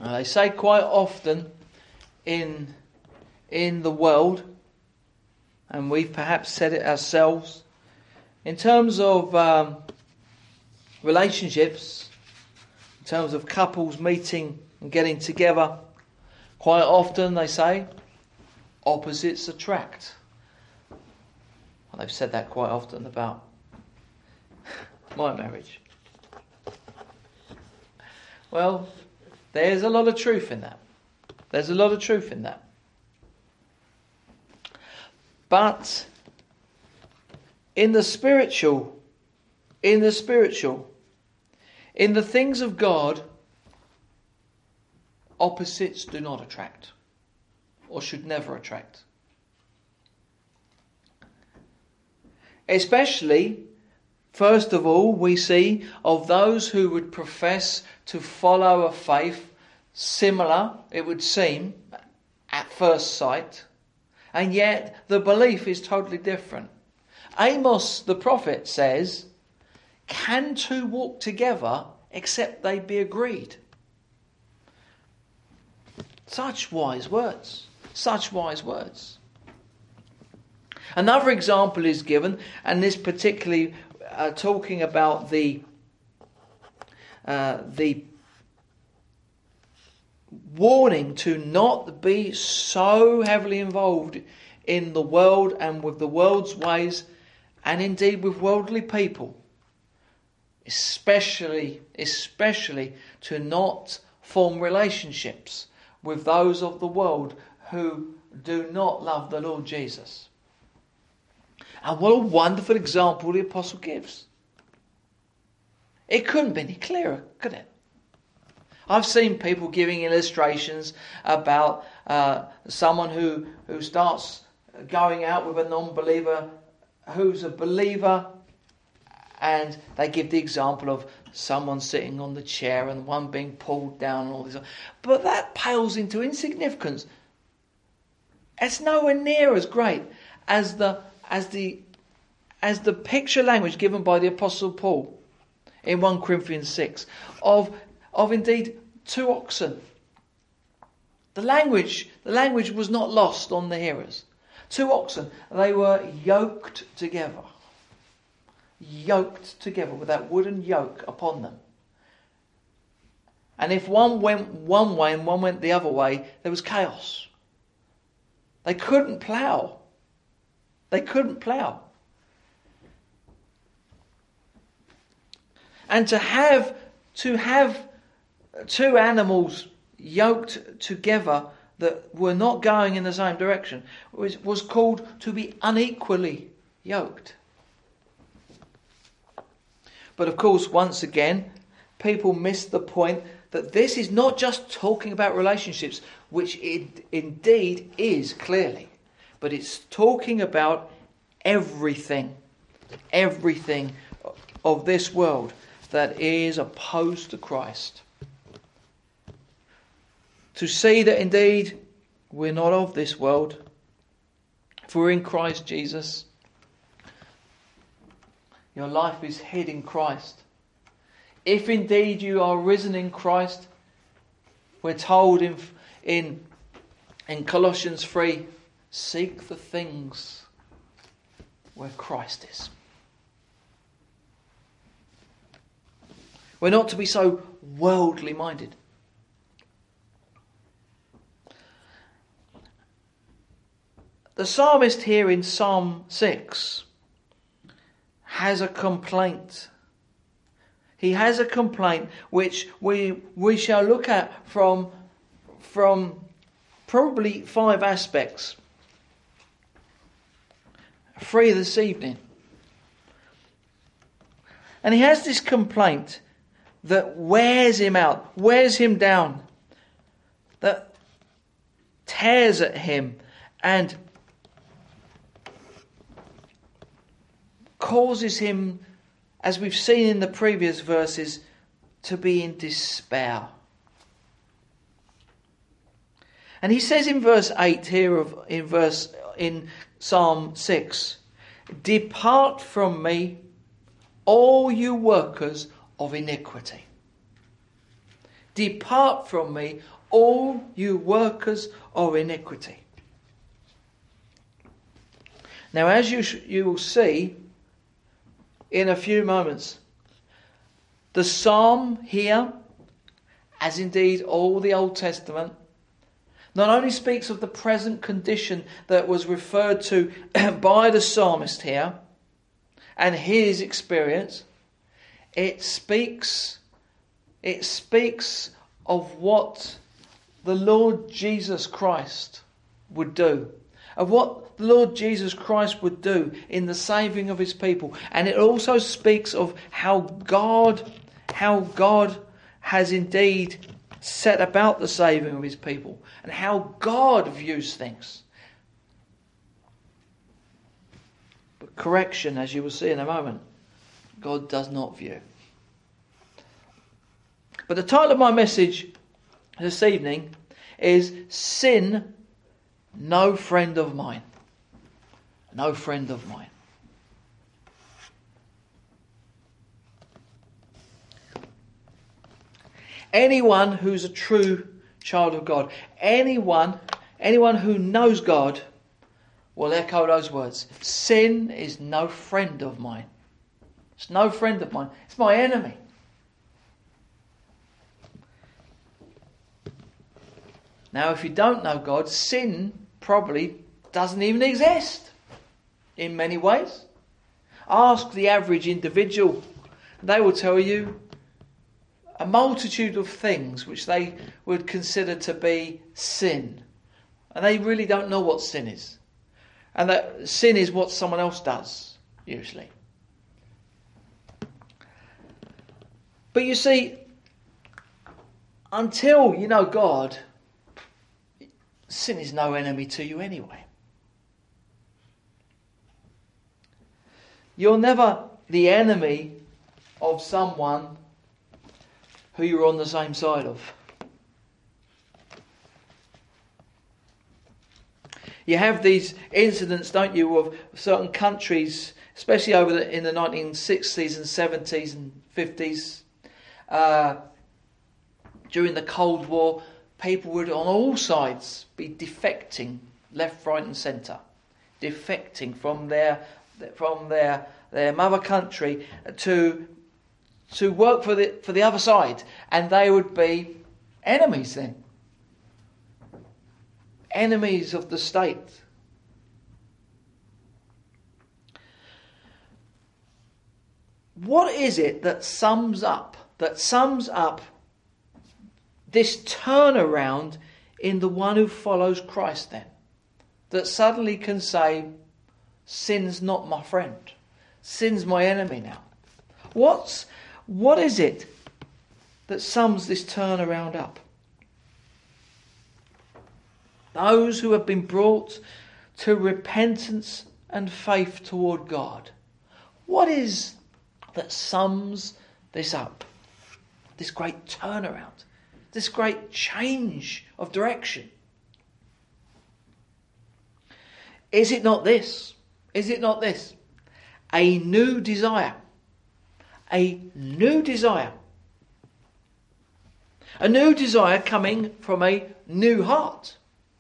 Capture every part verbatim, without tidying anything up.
Now, they say quite often in, in the world, and we've perhaps said it ourselves, in terms of um, relationships, in terms of couples meeting and getting together, quite often they say, opposites attract. Well, they've said that quite often about my marriage. Well, there's a lot of truth in that. There's a lot of truth in that. But in the spiritual, in the spiritual, in the things of God, opposites do not attract, or should never attract. Especially, first of all, we see of those who would profess to follow a faith similar, it would seem, at first sight, and yet the belief is totally different. Amos the prophet says, "Can two walk together except they be agreed?" Such wise words. Such wise words. Another example is given, and this particularly uh, talking about the uh, the warning to not be so heavily involved in the world and with the world's ways, and indeed with worldly people. Especially, especially to not form relationships with those of the world who do not love the Lord Jesus. And what a wonderful example the apostle gives. It couldn't be any clearer, could it? I've seen people giving illustrations about uh, someone who, who starts going out with a non-believer who's a believer, and they give the example of someone sitting on the chair and one being pulled down and all this. But that pales into insignificance. It's nowhere near as great as the as the as the picture language given by the Apostle Paul in First Corinthians six of of indeed two oxen. The language the language was not lost on the hearers. Two oxen, they were yoked together. Yoked together with that wooden yoke upon them. And if one went one way and one went the other way, there was chaos. They couldn't plough. They couldn't plough. And to have to have two animals yoked together that were not going in the same direction was, was called to be unequally yoked. But of course, once again, people miss the point that this is not just talking about relationships, which it indeed is clearly, but it's talking about everything, everything of this world that is opposed to Christ. To see that indeed we're not of this world, if we're in Christ Jesus, your life is hid in Christ. If indeed you are risen in Christ, we're told in in, in Colossians three, seek the things where Christ is. We're not to be so worldly minded. The psalmist here in Psalm six has a complaint. He has a complaint which we we shall look at from, from probably five aspects. Three this evening. And he has this complaint that wears him out, wears him down, that tears at him and causes him, as we've seen in the previous verses, to be in despair. And he says in verse eight here of in verse in Psalm six, "Depart from me, all you workers of iniquity." Depart from me, all you workers of iniquity. Now, as you sh- you will see in a few moments, the psalm here, as indeed all the Old Testament, not only speaks of the present condition that was referred to by the psalmist here and his experience, it speaks, it speaks of what the Lord Jesus Christ would do, of what the Lord Jesus Christ would do in the saving of his people. And it also speaks of how God, how God has indeed set about the saving of his people and how God views things. But correction, as you will see in a moment, God does not view. But the title of my message this evening is Sin, No Friend of Mine. No friend of mine. Anyone who's a true child of God, anyone, anyone who knows God will echo those words. Sin is no friend of mine. It's no friend of mine. It's my enemy. Now, if you don't know God, sin probably doesn't even exist in many ways. Ask the average individual. They will tell you a multitude of things which they would consider to be sin. And they really don't know what sin is. And that sin is what someone else does, usually. But you see, until you know God, sin is no enemy to you anyway. You're never the enemy of someone who you're on the same side of. You have these incidents, don't you, of certain countries, especially over the, in the nineteen sixties and seventies and fifties, uh, during the Cold War, people would on all sides be defecting left, right and centre. Defecting from their from their their mother country to to work for the for the other side, and they would be enemies then. Enemies of the state. What is it that sums up that sums up this turnaround in the one who follows Christ then? That suddenly can say, sin's not my friend. Sin's my enemy now. What's what is it that sums this turnaround up? Those who have been brought to repentance and faith toward God. What is that sums this up? This great turnaround. This great change of direction. Is it not this? Is it not this? A new desire. A new desire. A new desire coming from a new heart.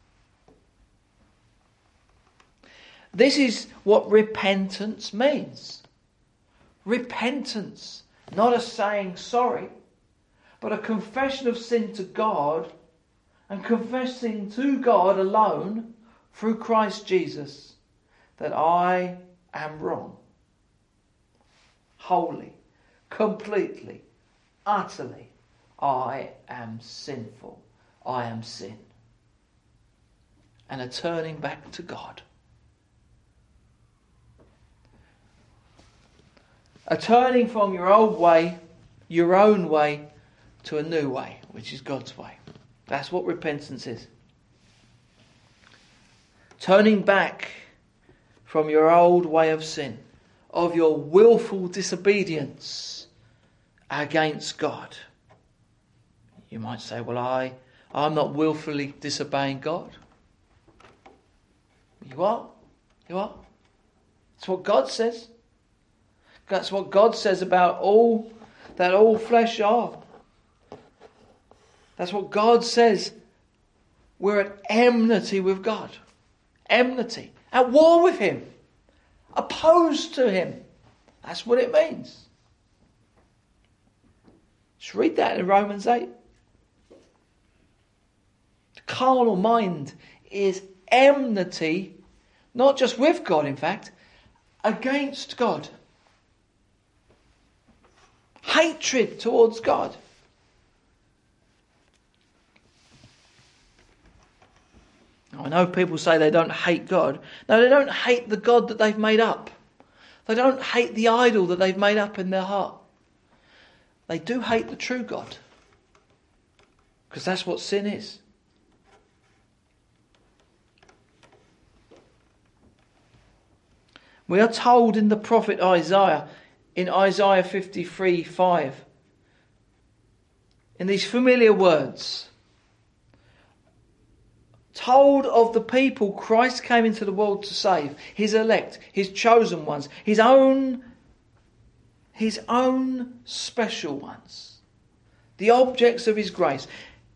This is what repentance means. Repentance, not a saying sorry, but a confession of sin to God and confessing to God alone through Christ Jesus that I am wrong. Wholly, completely, utterly, I am sinful. I am sin. And a turning back to God. A turning from your old way, your own way, to a new way, which is God's way. That's what repentance is. Turning back from your old way of sin, of your willful disobedience against God. You might say, well, I, I'm not willfully disobeying God. You are. You are. That's what God says. That's what God says about all that all flesh are. That's what God says. We're at enmity with God. Enmity. At war with him. Opposed to him. That's what it means. Just read that in Romans eight. The carnal mind is enmity, not just with God, in fact, against God. Hatred towards God. I know people say they don't hate God. No, they don't hate the God that they've made up. They don't hate the idol that they've made up in their heart. They do hate the true God. Because that's what sin is. We are told in the prophet Isaiah, in Isaiah fifty-three five, in these familiar words, told of the people Christ came into the world to save, his elect, his chosen ones, his own, his own special ones, the objects of his grace.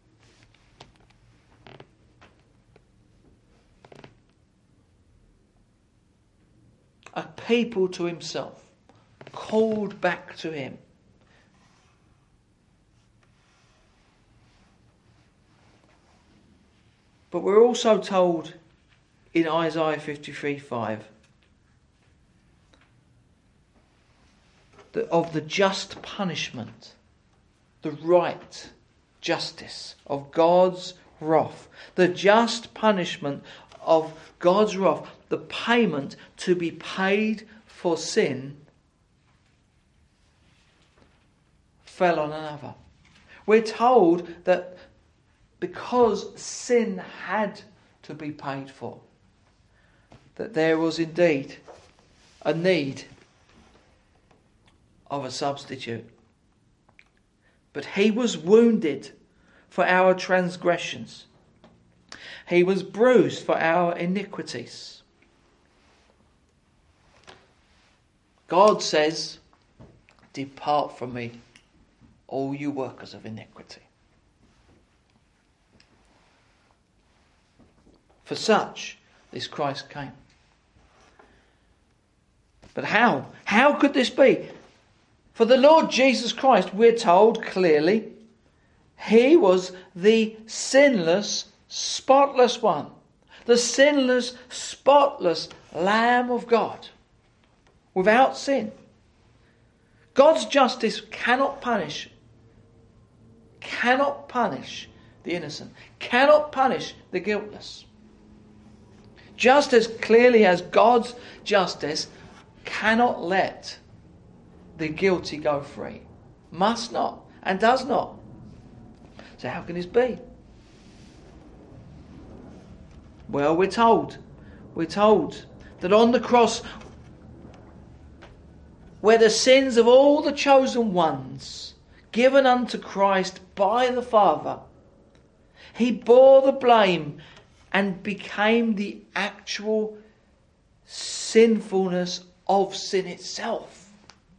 A people to himself, called back to him. But we're also told in Isaiah fifty-three five that of the just punishment, the right justice of God's wrath, the just punishment of God's wrath, the payment to be paid for sin, fell on another. We're told that because sin had to be paid for, that there was indeed a need of a substitute. But he was wounded for our transgressions. He was bruised for our iniquities. God says, "Depart from me, all you workers of iniquity." For such this Christ came. But how? How could this be? For the Lord Jesus Christ, we're told clearly, he was the sinless, spotless one. The sinless, spotless Lamb of God. Without sin. God's justice cannot punish, cannot punish the innocent, cannot punish the guiltless. Just as clearly as God's justice cannot let the guilty go free. Must not and does not. So how can this be? Well, we're told, we're told that on the cross, where the sins of all the chosen ones given unto Christ by the Father, he bore the blame and became the actual sinfulness of sin itself.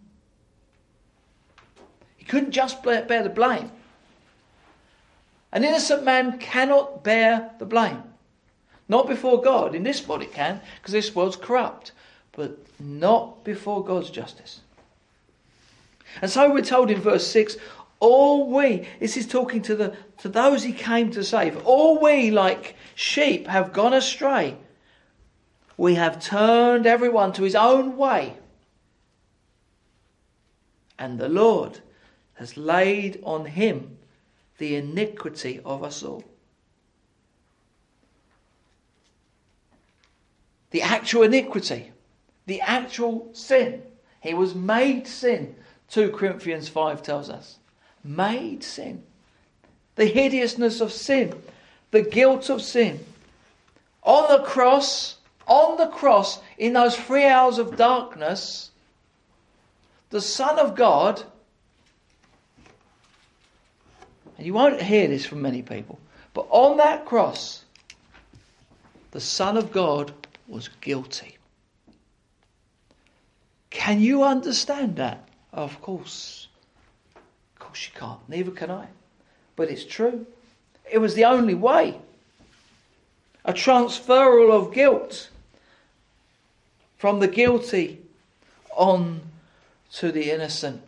He couldn't just bear the blame. An innocent man cannot bear the blame. Not before God. In this world it can, because this world's corrupt. But not before God's justice. And so we're told in verse six, all we, this is talking to the to those he came to save, all we like sheep have gone astray. We have turned everyone to his own way. And the Lord has laid on him the iniquity of us all. The actual iniquity, the actual sin. He was made sin, two Corinthians five tells us. Made sin. The hideousness of sin. The guilt of sin. On the cross, on the cross, in those three hours of darkness, the Son of God, and you won't hear this from many people, but on that cross, the Son of God was guilty. Can you understand that? Of course. Of course you can't. Neither can I. but it's true. It was the only way. A transferal of guilt from the guilty on to the innocent.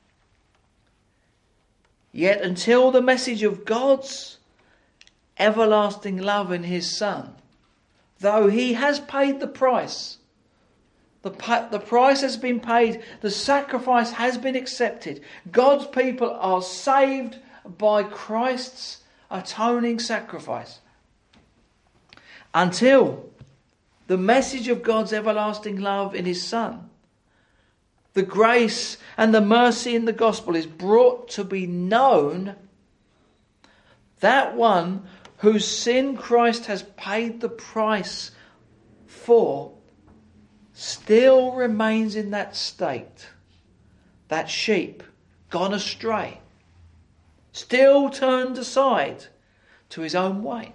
Yet until the message of God's everlasting love in his Son, though he has paid the price, the, pa- the price has been paid, the sacrifice has been accepted, God's people are saved by Christ's atoning sacrifice. Until the message of God's everlasting love in his Son, the grace and the mercy in the gospel is brought to be known, that one whose sin Christ has paid the price for still remains in that state, that sheep gone astray, still turned aside to his own way.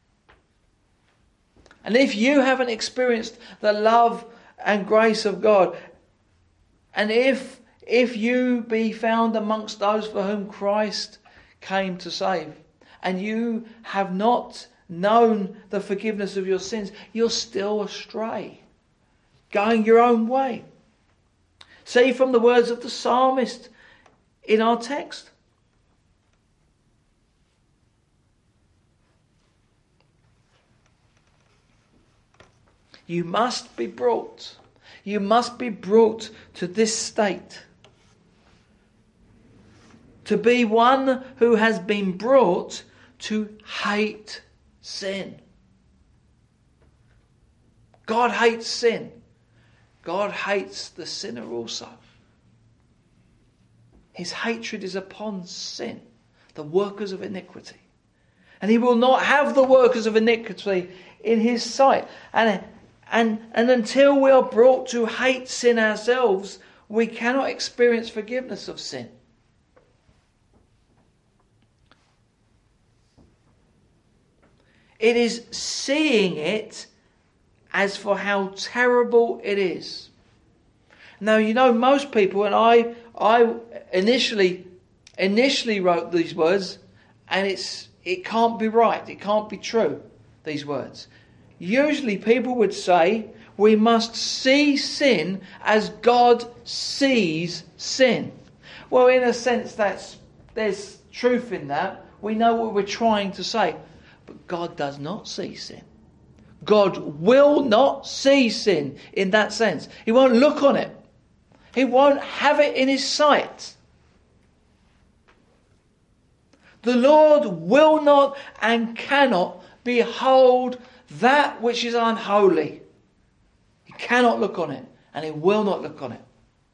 And if you haven't experienced the love and grace of God, and if if you be found amongst those for whom Christ came to save, and you have not known the forgiveness of your sins, you're still astray, going your own way. See from the words of the psalmist in our text. You must be brought. You must be brought to this state. To be one who has been brought to hate sin. God hates sin. God hates the sinner also. His hatred is upon sin, the workers of iniquity. And he will not have the workers of iniquity in his sight. And And, and until we are brought to hate sin ourselves, we cannot experience forgiveness of sin. It is seeing it as for how terrible it is. Now, you know, most people, and I, I initially, initially wrote these words, and it's, it can't be right, it can't be true, these words. Usually people would say we must see sin as God sees sin. Well, in a sense, that's there's truth in that. We know what we're trying to say. But God does not see sin. God will not see sin in that sense. He won't look on it. He won't have it in his sight. The Lord will not and cannot behold that which is unholy. He cannot look on it, and he will not look on it.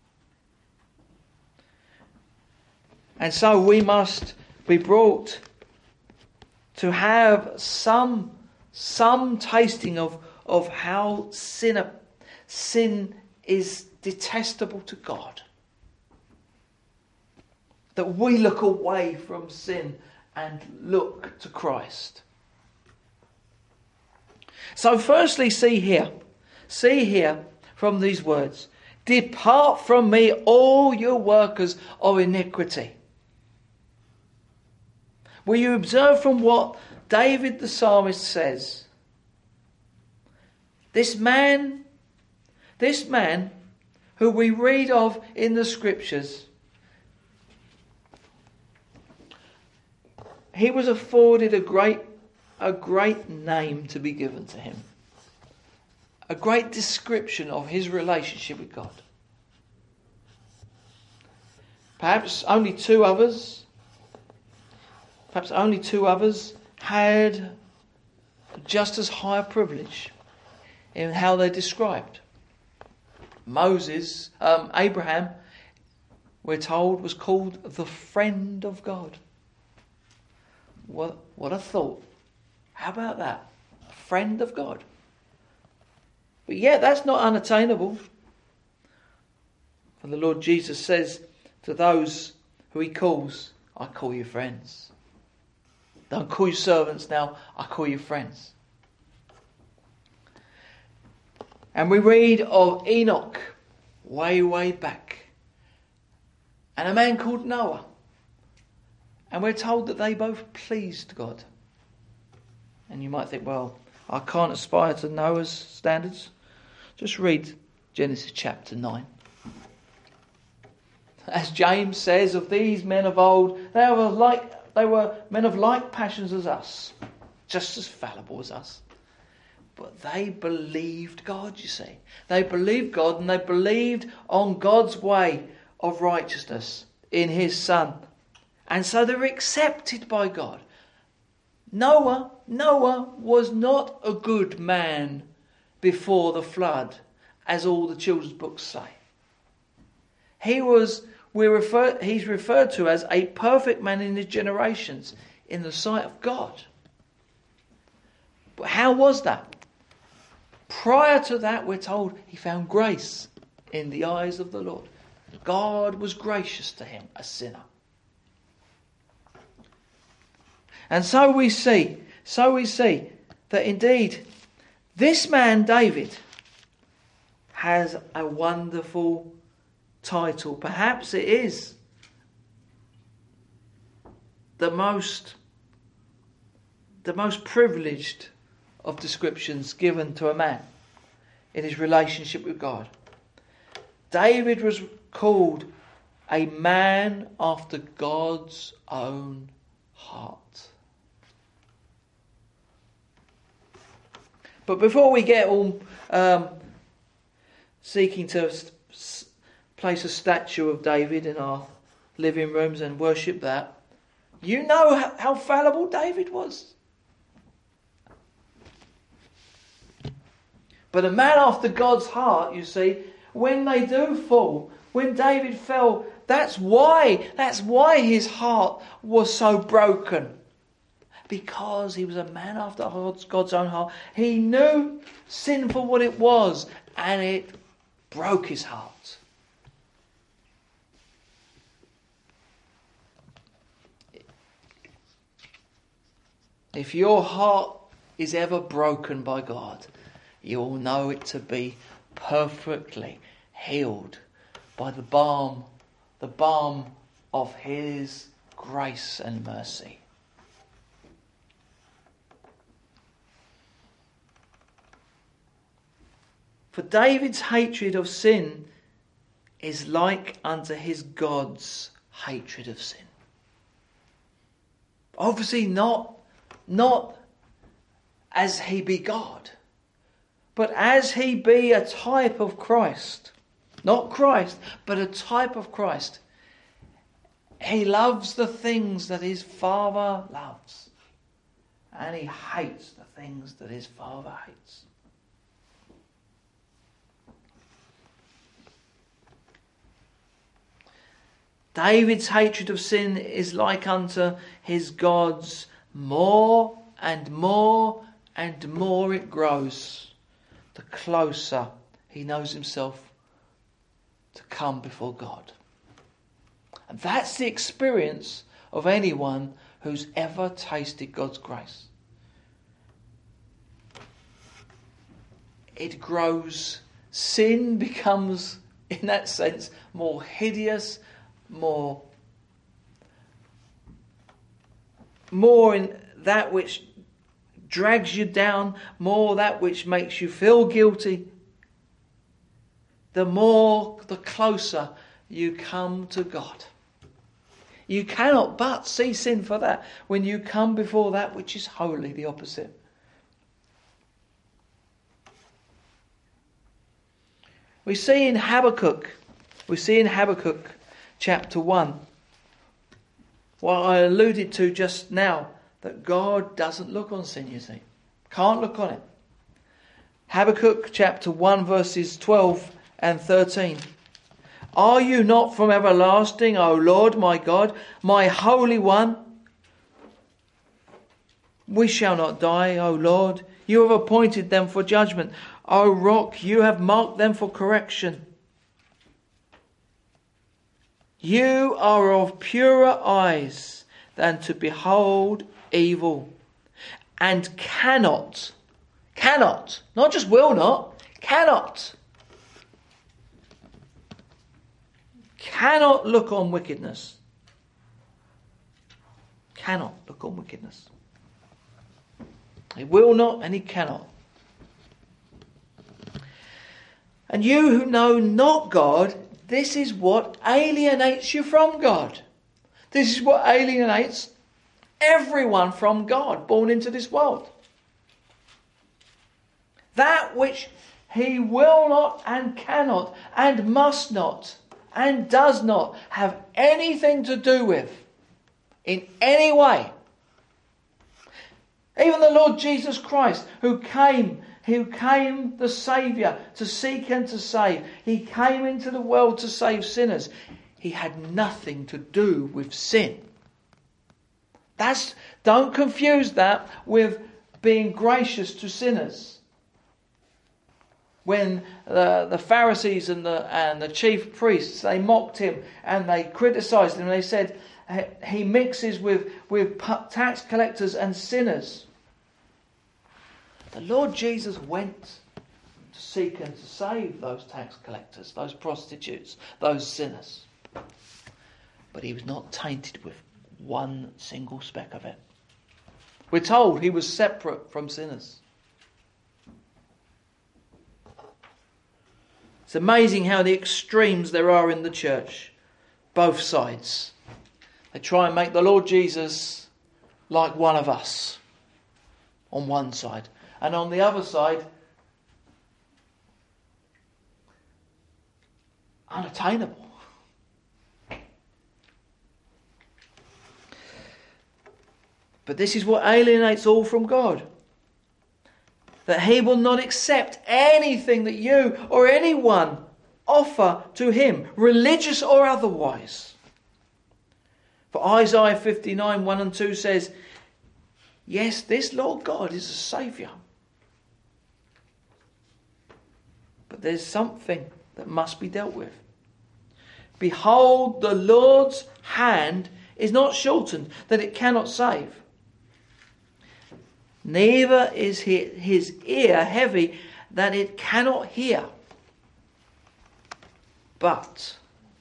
And so we must be brought to have some, some tasting of, of how sin, sin is detestable to God. That we look away from sin and look to Christ. So firstly, see here, see here from these words, depart from me, all you workers of iniquity. Will you observe from what David the psalmist says? This man, this man who we read of in the scriptures, he was afforded a great A great name to be given to him. A great description of his relationship with God. Perhaps only two others, perhaps only two others had just as high a privilege in how they're described. Moses, um, Abraham, we're told, was called the friend of God. What, what a thought. How about that? A friend of God. But yet that's not unattainable. For the Lord Jesus says to those who he calls, I call you friends. Don't call you servants now, I call you friends. And we read of Enoch way, way back. And a man called Noah. And we're told that they both pleased God. And you might think, well, I can't aspire to Noah's standards. Just read Genesis chapter nine. As James says of these men of old, they were like they were men of like passions as us, just as fallible as us. But they believed God, you see. They believed God, and they believed on God's way of righteousness in his Son. And so they were accepted by God. Noah, Noah was not a good man before the flood, as all the children's books say. He was, we refer, he's referred to as a perfect man in his generations in the sight of God. But how was that? Prior to that, we're told he found grace in the eyes of the Lord. God was gracious to him, a sinner. And so we see, so we see that indeed this man, David, has a wonderful title. Perhaps it is the most, the most privileged of descriptions given to a man in his relationship with God. David was called a man after God's own heart. But before we get all um, seeking to s- place a statue of David in our living rooms and worship that, you know how, how fallible David was. But a man after God's heart, you see, when they do fall, when David fell, that's why, that's why his heart was so broken. Because he was a man after God's own heart. He knew sin for what it was, and it broke his heart. If your heart is ever broken by God, you will know it to be perfectly healed by the balm, the balm of his grace and mercy. For David's hatred of sin is like unto his God's hatred of sin. Obviously not, not as he be God, but as he be a type of Christ. Not Christ, but a type of Christ. He loves the things that his Father loves, and he hates the things that his Father hates. David's hatred of sin is like unto his God's. More and more and more it grows, the closer he knows himself to come before God. And that's the experience of anyone who's ever tasted God's grace. It grows. Sin becomes, in that sense, more hideous, more more in that which drags you down, more that which makes you feel guilty. The more, the closer you come to God. You cannot but see sin for that when you come before that which is wholly the opposite. We see in Habakkuk, we see in Habakkuk chapter one, what I alluded to just now, that God doesn't look on sin, you see. Can't look on it. Habakkuk chapter one verses twelve and thirteen. Are you not from everlasting, O Lord my God, my Holy One? We shall not die, O Lord. You have appointed them for judgment. O Rock, you have marked them for correction. You are of purer eyes than to behold evil, and cannot, cannot, not just will not, cannot, cannot look on wickedness. cannot look on wickedness. He will not and he cannot. And you who know not God, this is what alienates you from God. This is what alienates everyone from God born into this world. That which he will not and cannot and must not and does not have anything to do with in any way. Even the Lord Jesus Christ, who came, who came the Saviour to seek and to save. He came into the world to save sinners. He had nothing to do with sin. That's, don't confuse that with being gracious to sinners. When the, the Pharisees and the, and the chief priests, they mocked him and they criticised him. They said he mixes with, with tax collectors and sinners. The Lord Jesus went to seek and to save those tax collectors, those prostitutes, those sinners. But he was not tainted with one single speck of it. We're told he was separate from sinners. It's amazing how the extremes there are in the church. Both sides. They try and make the Lord Jesus like one of us on one side. And on the other side, unattainable. But this is what alienates all from God. That he will not accept anything that you or anyone offer to him, religious or otherwise. For Isaiah fifty-nine, one and two says, yes, this Lord God is a Saviour. But there's something that must be dealt with. Behold, the Lord's hand is not shortened, that it cannot save. Neither is his ear heavy, that it cannot hear. But,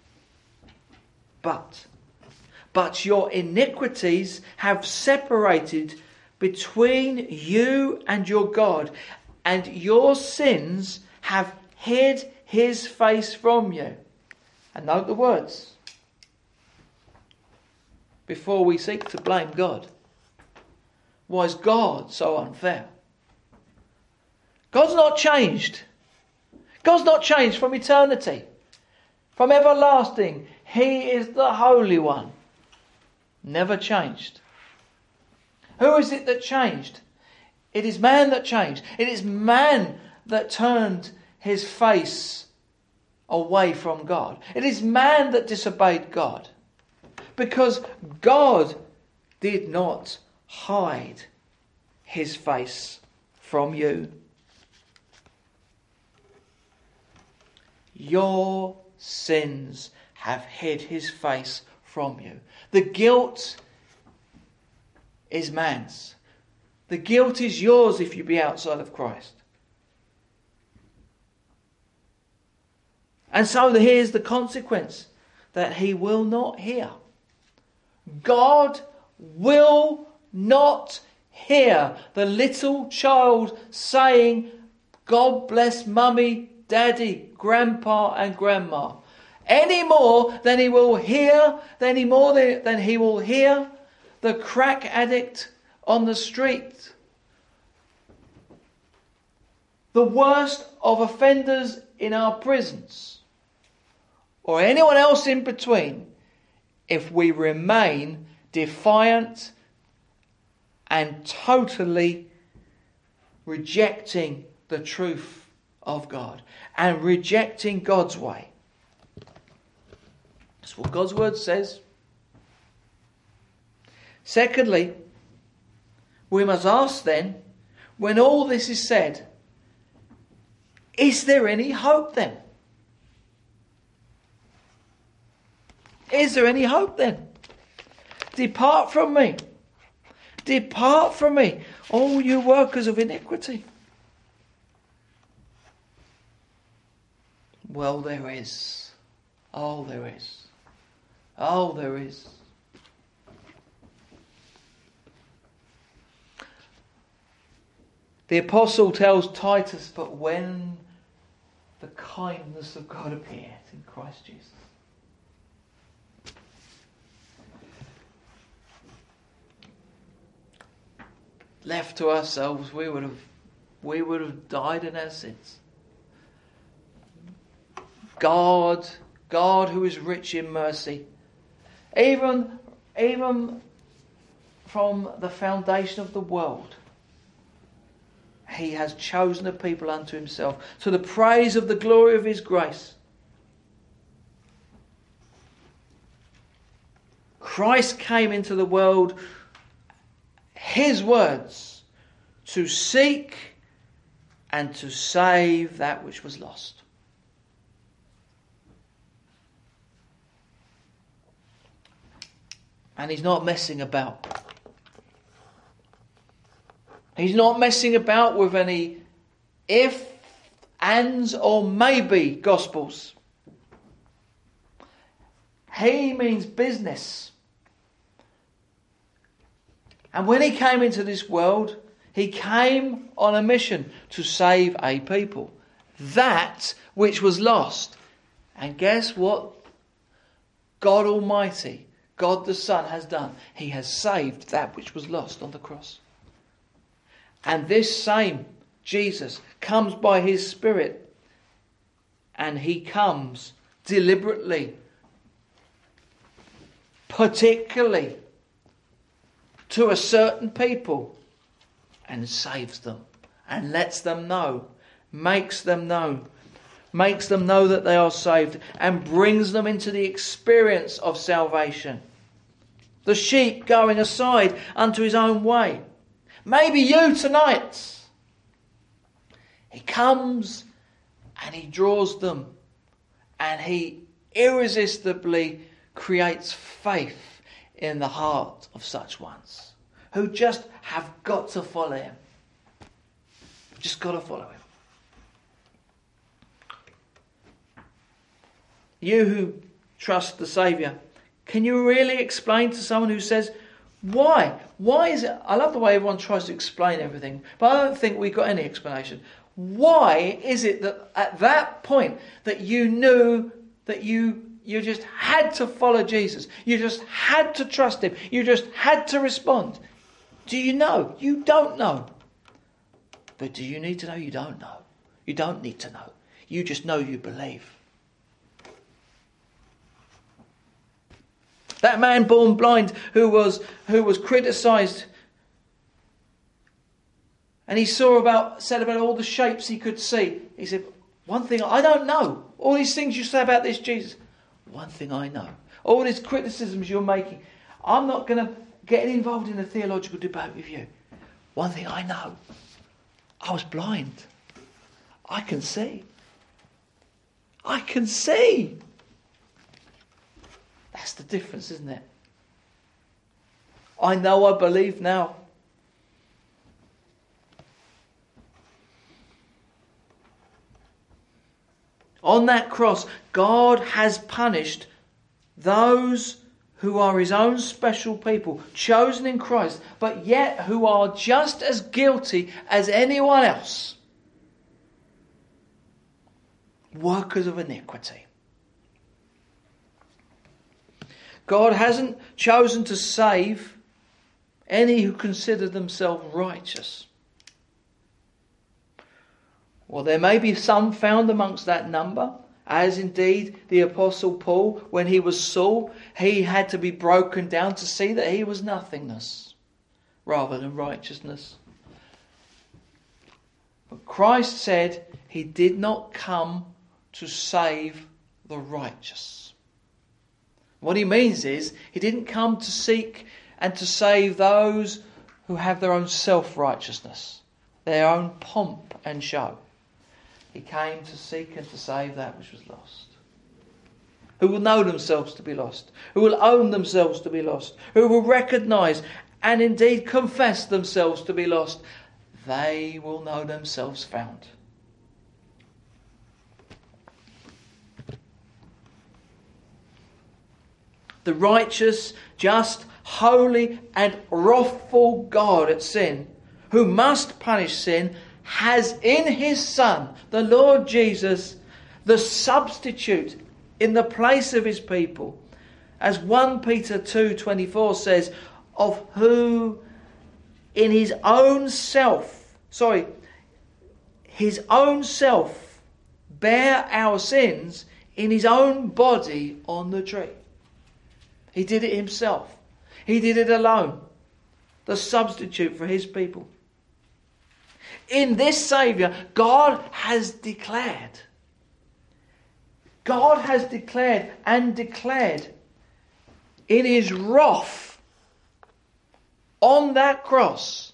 but, but your iniquities have separated between you and your God, and your sins have hid his face from you. And note the words. Before we seek to blame God. Why is God so unfair? God's not changed. God's not changed from eternity. From everlasting. He is the Holy One. Never changed. Who is it that changed? It is man that changed. It is man that turned his face away from God. It is man that disobeyed God. Because God did not hide his face from you. Your sins have hid his face from you. The guilt is man's. The guilt is yours if you be outside of Christ. And so here's the consequence, that he will not hear. God will not hear the little child saying, God bless mummy, daddy, grandpa and grandma, any more than he will hear, any more than he will hear the crack addict on the street, the worst of offenders in our prisons, or anyone else in between, if we remain defiant and totally rejecting the truth of God and rejecting God's way. That's what God's word says. Secondly, we must ask then, when all this is said, is there any hope then? Is there any hope then? Depart from me. Depart from me, all you workers of iniquity. Well, there is. Oh, there is. Oh, there is. The apostle tells Titus, but when the kindness of God appears in Christ Jesus. Left to ourselves, we would have we would have died in our sins. God, God who is rich in mercy, even, even from the foundation of the world, He has chosen a people unto Himself, to the praise of the glory of His grace. Christ came into the world, His words, to seek and to save that which was lost. And He's not messing about. He's not messing about with any if, ands or maybe gospels. He means business. And when He came into this world, He came on a mission to save a people. That which was lost. And guess what God Almighty, God the Son has done? He has saved that which was lost on the cross. And this same Jesus comes by His Spirit. And He comes deliberately, particularly to a certain people, and saves them and lets them know, makes them know, makes them know that they are saved, and brings them into the experience of salvation. The sheep going aside unto his own way. Maybe you tonight. He comes and He draws them, and He irresistibly creates faith in the heart of such ones who just have got to follow Him. Just got to follow Him. You who trust the Saviour, can you really explain to someone who says, why? Why is it? I love the way everyone tries to explain everything, but I don't think we've got any explanation. Why is it that at that point that you knew that you You just had to follow Jesus. You just had to trust Him. You just had to respond. Do you know? You don't know. But do you need to know? You don't know. You don't need to know. You just know you believe. That man born blind who was who was criticised, and he saw about said about all the shapes he could see. He said, one thing I don't know. All these things you say about this Jesus. One thing I know. All these criticisms you're making. I'm not going to get involved in a theological debate with you. One thing I know. I was blind. I can see. I can see. That's the difference, isn't it? I know, I believe now. On that cross, God has punished those who are His own special people, chosen in Christ, but yet who are just as guilty as anyone else. Workers of iniquity. God hasn't chosen to save any who consider themselves righteous. Well, there may be some found amongst that number, as indeed the Apostle Paul, when he was Saul, he had to be broken down to see that he was nothingness rather than righteousness. But Christ said He did not come to save the righteous. What He means is He didn't come to seek and to save those who have their own self-righteousness, their own pomp and show. He came to seek and to save that which was lost. Who will know themselves to be lost. Who will own themselves to be lost. Who will recognise and indeed confess themselves to be lost. They will know themselves found. The righteous, just, holy and wrathful God at sin who must punish sin, has in his Son, the Lord Jesus, the substitute in the place of his people. As First Peter two twenty-four says, of who in his own self, sorry, his own self bare our sins in his own body on the tree. He did it himself. He did it alone. The substitute for his people. In this Saviour, God has declared, God has declared and declared in his wrath on that cross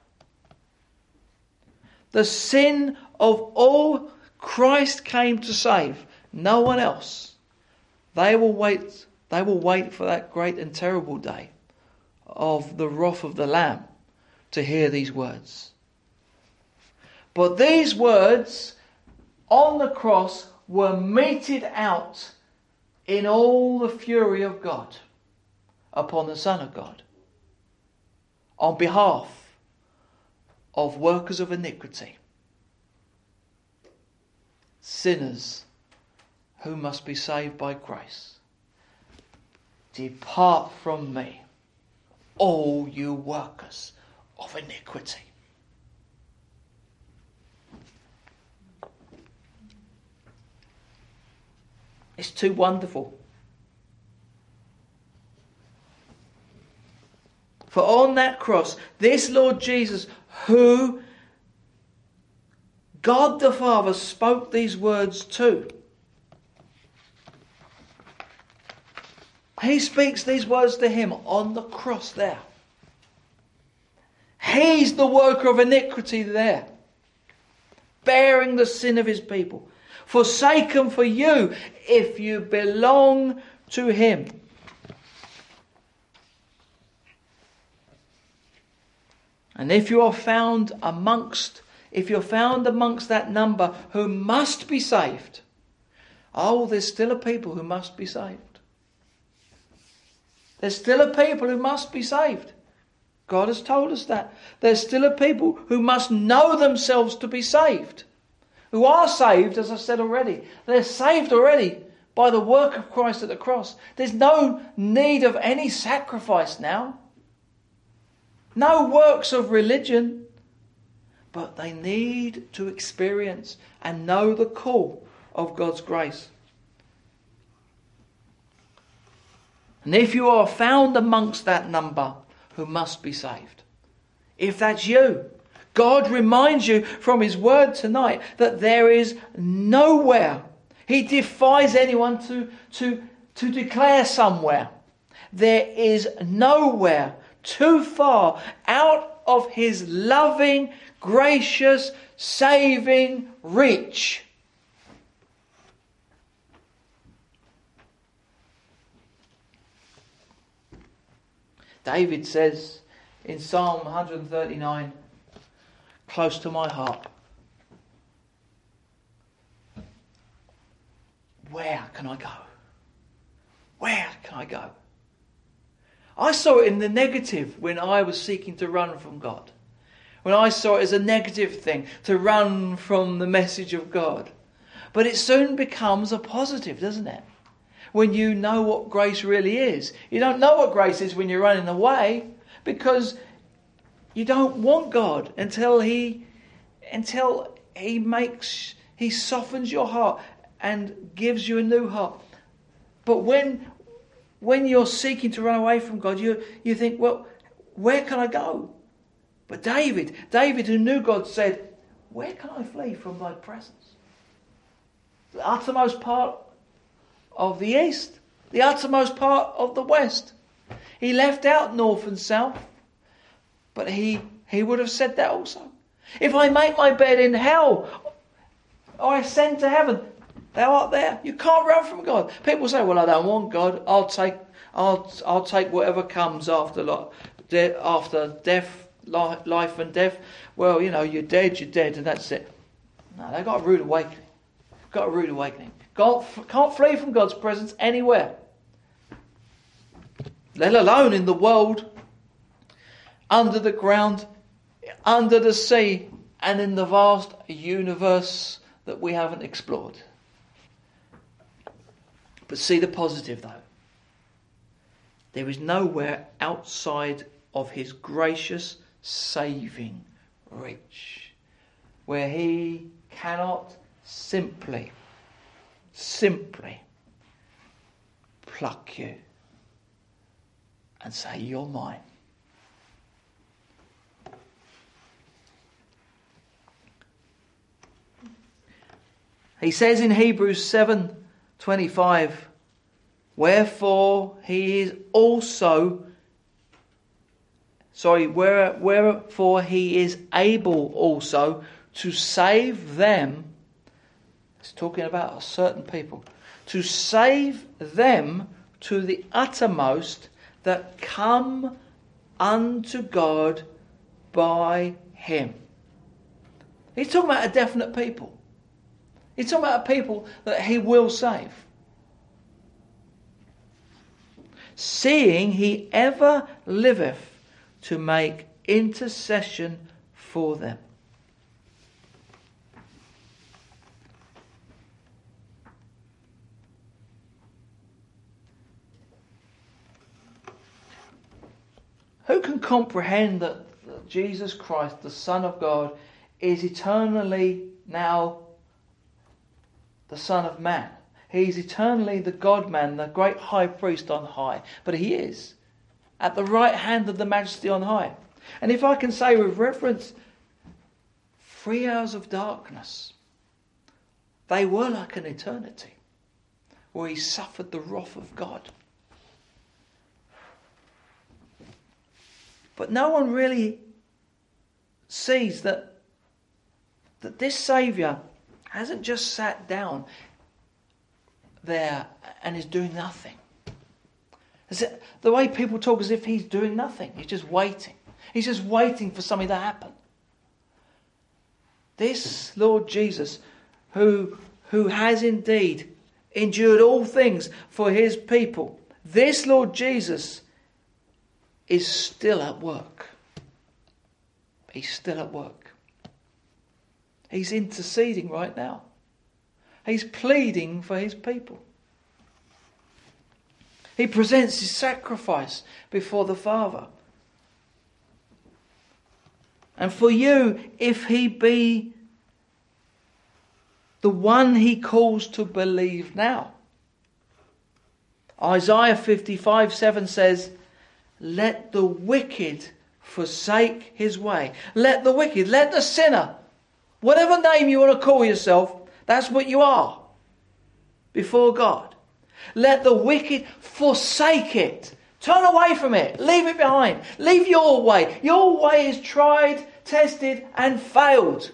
the sin of all Christ came to save, no one else. They will wait, they will wait for that great and terrible day of the wrath of the Lamb to hear these words. But these words on the cross were meted out in all the fury of God upon the Son of God on behalf of workers of iniquity, sinners who must be saved by grace. Depart from me, all you workers of iniquity. It's too wonderful. For on that cross, this Lord Jesus, who God the Father spoke these words to, he speaks these words to him on the cross there. He's the worker of iniquity there, bearing the sin of his people. Forsaken for you if you belong to him. And if you are found amongst, if you're found amongst that number who must be saved, oh, there's still a people who must be saved. There's still a people who must be saved. God has told us that. There's still a people who must know themselves to be saved. Who are saved, as I said already. They're saved already by the work of Christ at the cross. There's no need of any sacrifice now. No works of religion. But they need to experience and know the call of God's grace. And if you are found amongst that number who must be saved, if that's you, God reminds you from his word tonight that there is nowhere. He defies anyone to, to, to declare somewhere. There is nowhere too far out of his loving, gracious, saving reach. David says in Psalm one thirty-nine, close to my heart, where can I go? Where can I go? I saw it in the negative when I was seeking to run from God. When I saw it as a negative thing to run from the message of God. But it soon becomes a positive, doesn't it? When you know what grace really is. You don't know what grace is when you're running away, because you don't want God until He, until He makes, He softens your heart and gives you a new heart. But when, when you're seeking to run away from God, you you think, well, where can I go? But David, David who knew God said, where can I flee from thy presence? The uttermost part of the east, the uttermost part of the west. He left out north and south, but he, he would have said that also. If I make my bed in hell, or I ascend to heaven, thou art there. You can't run from God. People say, well, I don't want God. I'll take, I'll, I'll take whatever comes after, after death, life and death. Well, you know, you're dead, you're dead, and that's it. No, they've got a rude awakening. Got a rude awakening. God can't flee from God's presence anywhere. Let alone in the world, under the ground, under the sea, and in the vast universe that we haven't explored. But see the positive though. There is nowhere outside of his gracious saving reach where he cannot simply, simply pluck you and say, you're mine. He says in Hebrews seven twenty-five, wherefore he is also, sorry, where, wherefore he is able also to save them, it's talking about certain people, to save them to the uttermost that come unto God by him. He's talking about a definite people. He's talking about a people that he will save. Seeing he ever liveth to make intercession for them. Who can comprehend that Jesus Christ, the Son of God, is eternally now the Son of Man? He is eternally the God-man, the great high priest on high. But he is at the right hand of the Majesty on high. And if I can say with reverence, three hours of darkness, they were like an eternity where he suffered the wrath of God. But no one really sees that, that this Saviour hasn't just sat down there and is doing nothing. The way people talk as if he's doing nothing. He's just waiting. He's just waiting for something to happen. This Lord Jesus, who, who has indeed endured all things for his people, this Lord Jesus is still at work. He's still at work. He's interceding right now. He's pleading for his people. He presents his sacrifice before the Father. And for you, if he be the one he calls to believe now. Isaiah fifty-five seven says, let the wicked forsake his way. Let the wicked, let the sinner, whatever name you want to call yourself, that's what you are before God. Let the wicked forsake it. Turn away from it. Leave it behind. Leave your way. Your way is tried, tested, and failed.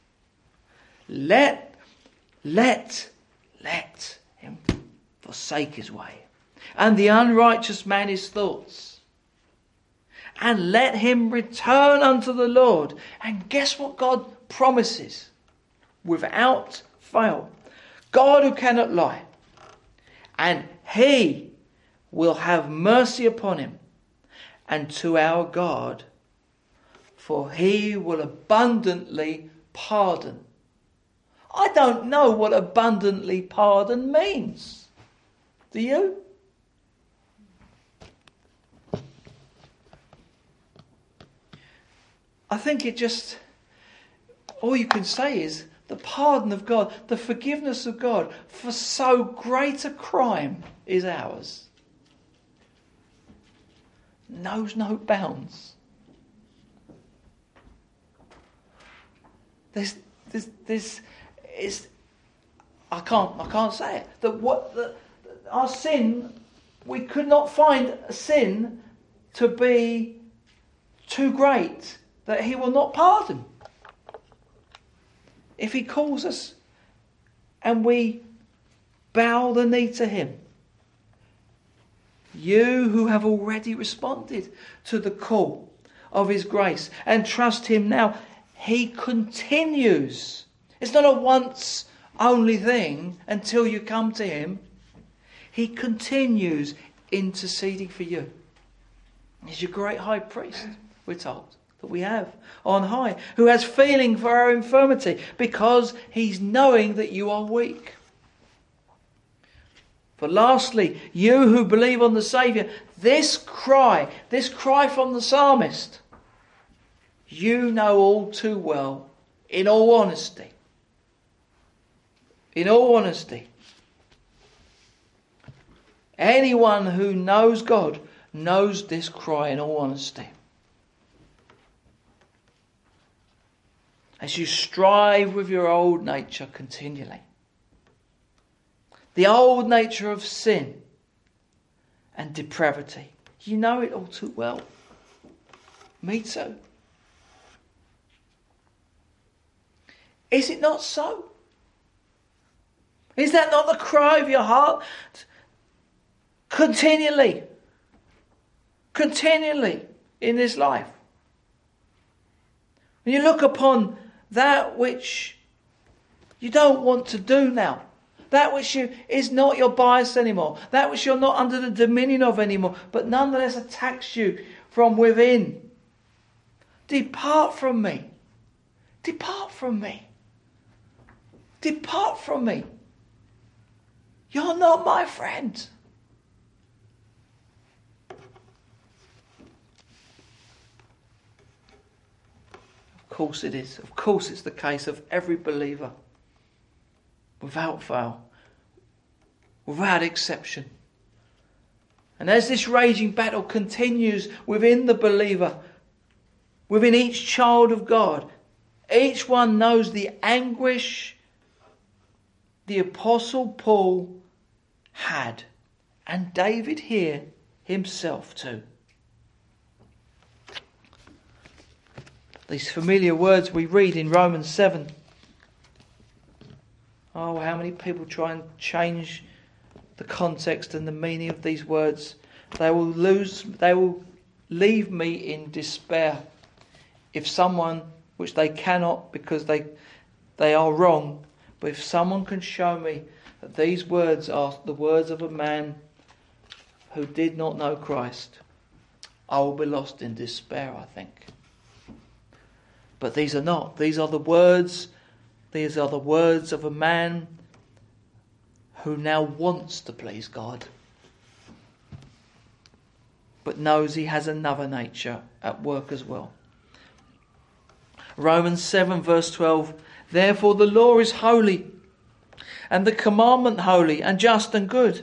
Let, let, let him forsake his way. And the unrighteous man his thoughts. And let him return unto the Lord. And guess what God promises? Without fail. God who cannot lie. And he will have mercy upon him. And to our God, for he will abundantly pardon. I don't know what abundantly pardon means. Do you? I think it just, all you can say is the pardon of God, the forgiveness of God for so great a crime is ours. Knows no bounds. There's, there's, there's, it's, I can't, I can't say it. That what, the, our sin, we could not find a sin to be too great that he will not pardon. If he calls us and we bow the knee to him. You who have already responded to the call of his grace and trust him now, he continues. It's not a once only thing until you come to him. He continues interceding for you. He's your great high priest, we're told. that we have on high, who has feeling for our infirmity, because he's knowing that you are weak. For lastly, you who believe on the Saviour, this cry, this cry from the psalmist, you know all too well, in all honesty. In all honesty. Anyone who knows God knows this cry in all honesty. As you strive with your old nature continually, the old nature of sin and depravity, you know it all too well. Me too. Is it not so? Is that not the cry of your heart? Continually. Continually in this life. When you look upon that which you don't want to do now, that which you, is not your bias anymore, that which you're not under the dominion of anymore, but nonetheless attacks you from within. Depart from me. Depart from me. Depart from me. You're not my friend. Of course it is. Of course it's the case of every believer. Without fail. Without exception. And as this raging battle continues within the believer, within each child of God, each one knows the anguish the Apostle Paul had. And David here himself too. These familiar words we read in Romans seven. Oh, how many people try and change the context and the meaning of these words. They will lose, they will leave me in despair if someone, which they cannot because they they are wrong, but if someone can show me that these words are the words of a man who did not know Christ, I will be lost in despair, I think. But these are not. These are the words, these are the words of a man who now wants to please God, but knows he has another nature at work as well. Romans seven verse twelve, therefore the law is holy, and the commandment holy and just and good.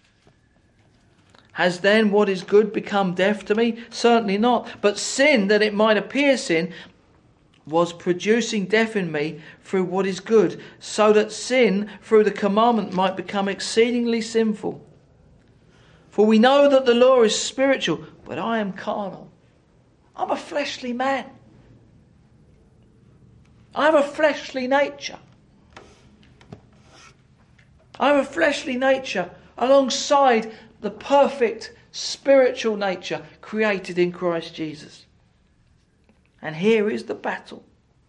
Has then what is good become death to me? Certainly not. But sin, that it might appear sin, was producing death in me through what is good, so that sin through the commandment might become exceedingly sinful. For we know that the law is spiritual, but I am carnal. I'm a fleshly man. I have a fleshly nature. I have a fleshly nature alongside the perfect spiritual nature created in Christ Jesus. And here is the battle.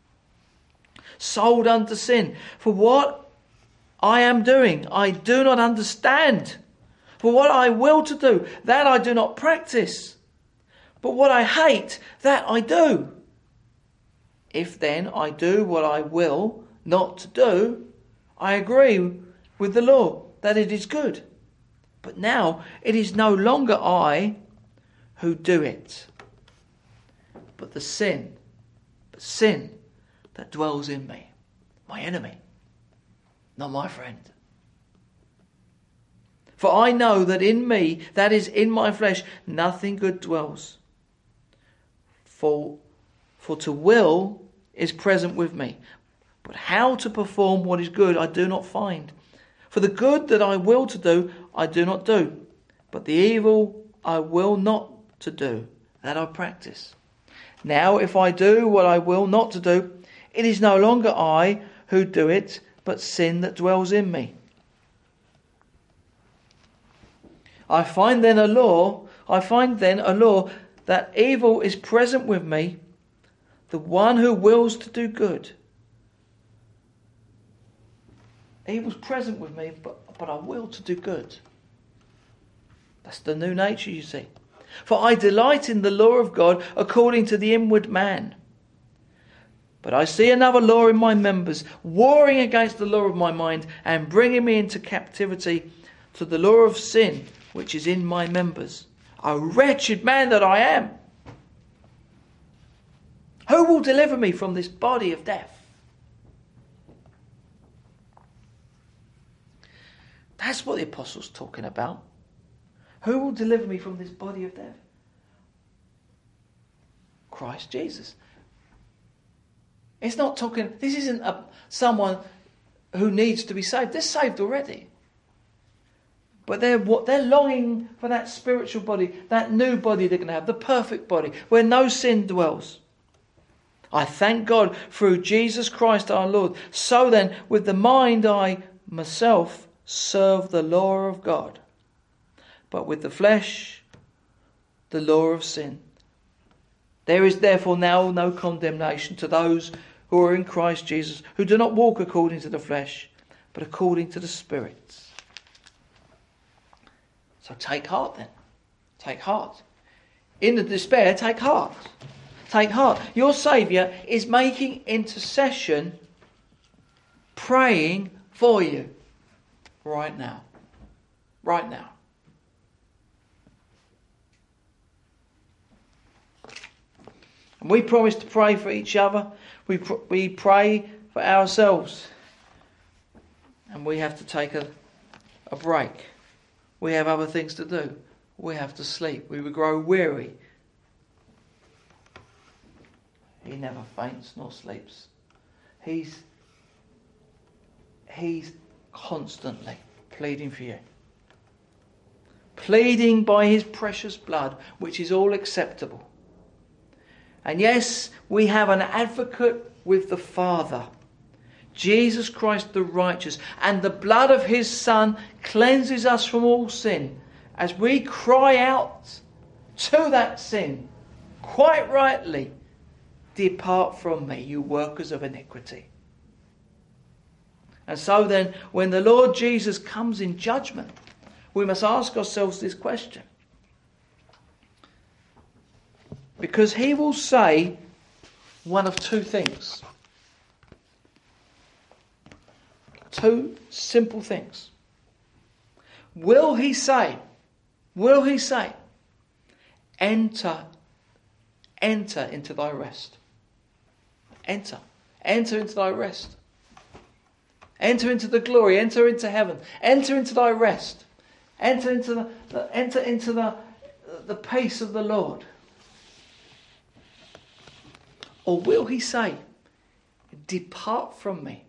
Sold unto sin. For what I am doing, I do not understand. For what I will to do, that I do not practice. But what I hate, that I do. If then I do what I will not to do, I agree with the law that it is good. But now it is no longer I who do it, but the sin, but sin that dwells in me, my enemy, not my friend. For I know that in me, that is in my flesh, nothing good dwells. For, for to will is present with me, but how to perform what is good I do not find. For the good that I will to do, I do not do, but the evil I will not to do, that I practice. Now if I do what I will not to do, it is no longer I who do it, but sin that dwells in me. I find then a law, I find then a law that evil is present with me, the one who wills to do good. Evil's present with me, but, but I will to do good. That's the new nature, you see. For I delight in the law of God according to the inward man. But I see another law in my members, warring against the law of my mind and bringing me into captivity to the law of sin, which is in my members. O wretched man that I am! Who will deliver me from this body of death? That's what the apostle's talking about. Who will deliver me from this body of death? Christ Jesus. It's not talking, this isn't a, someone who needs to be saved. They're saved already. But they're what they're longing for, that spiritual body, that new body they're going to have, the perfect body, where no sin dwells. I thank God through Jesus Christ our Lord. So then, with the mind I myself serve the law of God, but with the flesh the law of sin. There is therefore now no condemnation to those who are in Christ Jesus, who do not walk according to the flesh, but according to the Spirit. So take heart then. Take heart. In the despair, take heart. Take heart. Your Saviour is making intercession, praying for you right now. Right now. And we promise to pray for each other. We pr- we pray for ourselves. And we have to take a, a break. We have other things to do. We have to sleep. We will grow weary. He never faints nor sleeps. He's, he's constantly pleading for you. Pleading by his precious blood, which is all acceptable. And yes, we have an advocate with the Father, Jesus Christ the righteous, and the blood of his Son cleanses us from all sin. As we cry out to that sin, quite rightly, depart from me, you workers of iniquity. And so then, when the Lord Jesus comes in judgment, we must ask ourselves this question. Because he will say one of two things. Two simple things. Will he say, will he say, enter, enter into thy rest. Enter. Enter into thy rest. Enter into the glory. Enter into heaven. Enter into thy rest. Enter into the, the enter into the, the peace of the Lord. Or will he say, depart from me,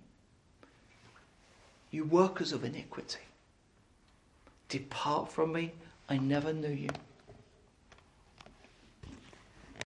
you workers of iniquity. Depart from me, I never knew you.